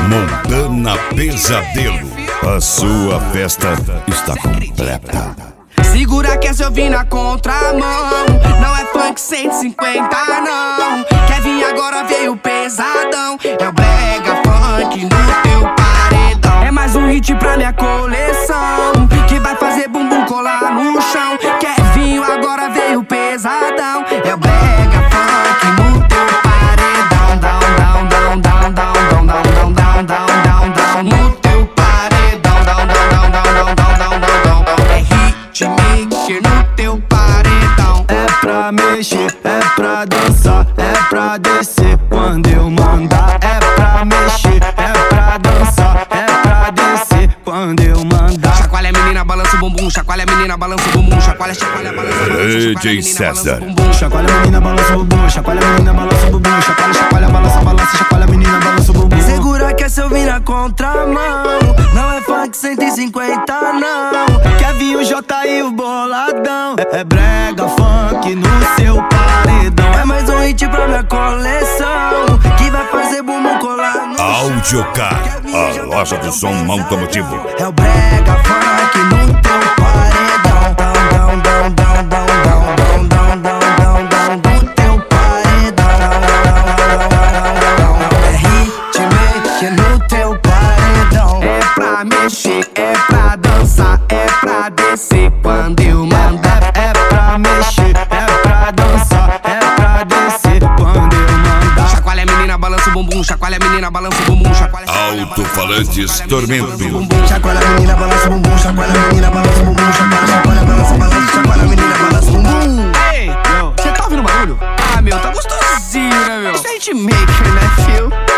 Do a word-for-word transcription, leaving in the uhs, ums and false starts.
Montana Pesadelo. A sua festa está completa. Segura que essa eu vim na contramão. Não é funk cento e cinquenta não. Quer vir agora veio pesadão. É o brega funk no teu paredão. É mais um hit pra minha coleção, que vai fazer bumbum colar no chão. Quer vir agora veio pesadão. É o brega funk no teu paredão. Down, down, down, down, down, down, down, down, down, down, down, no teu paredão. Down, down, down, down, down, down, down, down. É hitmaker no teu paredão. É pra mexer, é pra dançar, é pra descer quando eu mandar. É pra mexer, é pra dançar, é pra descer quando eu mandar. Chacoalha a menina, balança o bumbum. Chacoalha a menina, balança o bumbum. Chacoalha, chacoalha, balança o bumbum. D J César. Chacoalha a menina, balança o bumbum. Chacoalha a menina, balança o bumbum. Chacoalha, chacoalha, balança, balança. Chacoalha a menina, balança o bumbum. Segura que essa eu vim na contramão. Não é funk cento e cinquenta não. Quer vir o J e o boladão. É, é brega funk no seu paredão. É mais um hit pra minha coleção, que vai fazer bumbum colar no Audiocar, a loja do som automotivo. É o brega funk no teu paredão. Down, down, down, down, down, down, down, down, down, down, no teu paredão. É hitmaker no teu paredão. É pra mexer, é pra dançar, é pra descer quando eu mandar. É pra mexer, é pra dançar, é pra descer quando eu mandar. Chacoalha a menina, balança o bumbum. Chacoalha a menina, balança o bumbum. Chacoalha, Alto-falantes Tormento. chacoalha a menina, balança o bumbum. Chacoalha a menina, balança o bumbum. Chacoalha, chacoalha, balança, balança. Chacoalha a menina, balança o bumbum. Ei, cê tá ouvindo barulho? Ah, meu, tá gostosinho, né, meu? Isso é hitmaker, né, fio?